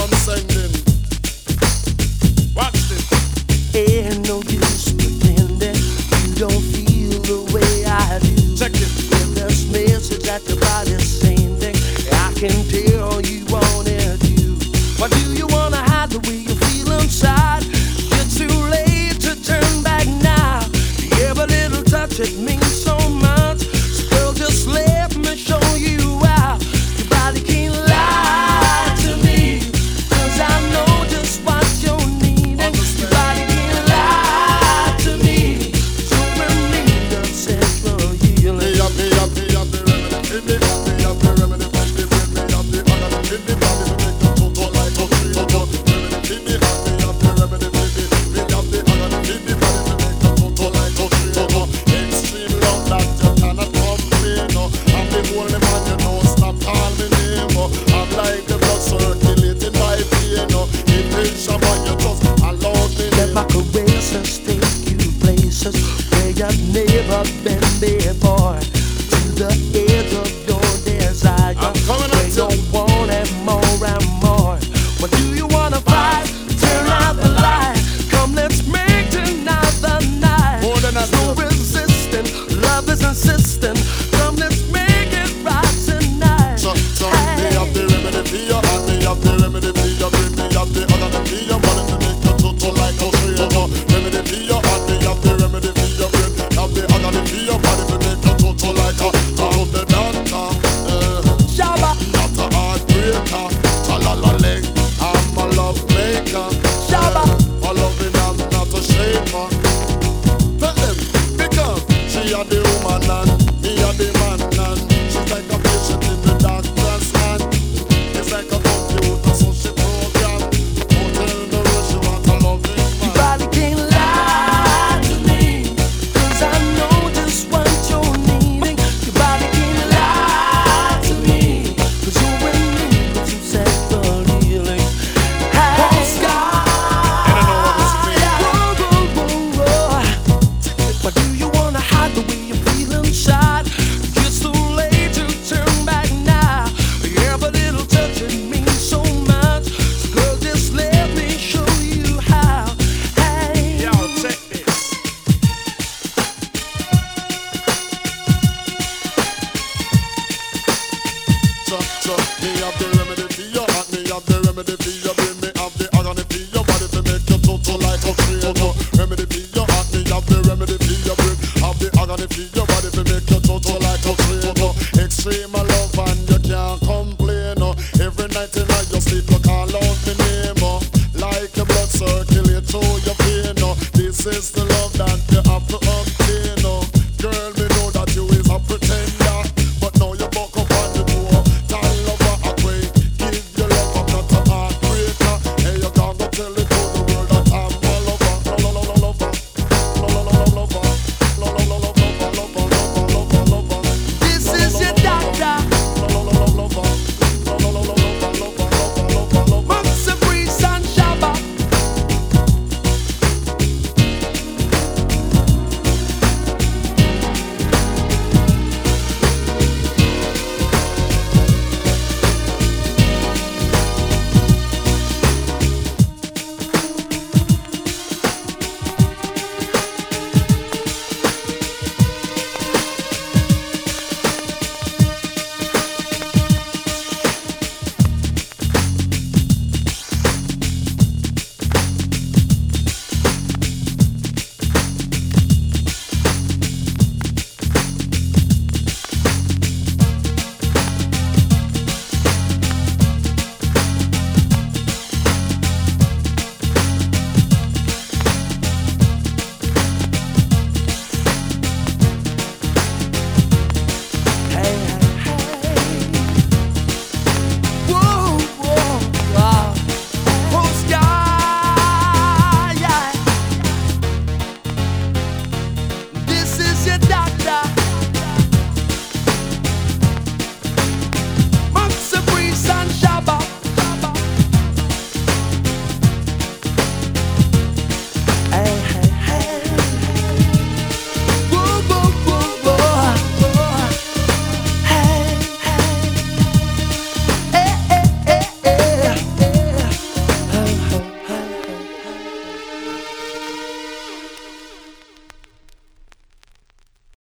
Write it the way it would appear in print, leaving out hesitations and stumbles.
I'm sending. Watch this. Ain't no use pretending you don't feel the way I do. Check it. When this message that your body's sending, I can tell you want it you. But do you wanna hide the way you feel inside? It's too late to turn back now. Every little touch, it means so much. So girl, just let me show you out. Your body can't lie to me, 'cause I know just what you're needing. Your body can't lie to me, so we need a sexual healing. Me have the remedy. Me have the remedy. Me have the other. Me body to make the total like a tree. Me have the remedy. Me have the other. Me body to make the total like a tree. Extreme love that you cannot complain. I'm the only man you know. Stop calling me name. I'm like the blood circulating my vein. It takes someone you just allow me. Let my caresses take you places where you've never been before. To the edge of your desire, I'm coming where at you you. want it more and more. But do you wanna fight? Turn out the light. Come, let's make tonight the night. More than There's no resisting, love is insisting. Come, let's make it right tonight. So me have the remedy for you, and me have the remedy for you. Me have the other for you, body to make you total like a tree. Remedy for you, and me have the remedy for you. Have the other for you, body to make you total like a. I'm the doctor, Shabba, not a heartbreaker. Cha-la-la-ling, I'm a love maker. Shabba. A loving, I'm not a shaper. Tell them, because she a the woman and me a the man and she's like a patient in the doctor's hand. It's like a computer, so she program. Don't tell the world she want a loving Your man. body can't lie to me, 'cause I know just what you're needing. Your body can't lie to me, 'cause you're in need of some sexual healing. Hey, Sky, And I know what this means. whoa, whoa, whoa. But do you wanna hide the way you feel inside? It's too late to turn back now. Every little touch, it means so much. So girl, just let me show you how. Hey. Yo, check this. So, me have the remedy for you, and me have the remedy for you. Me have the agony for you, body to make you total like a tree. Remedy for you, and me have the remedy for you. Have the agony for you,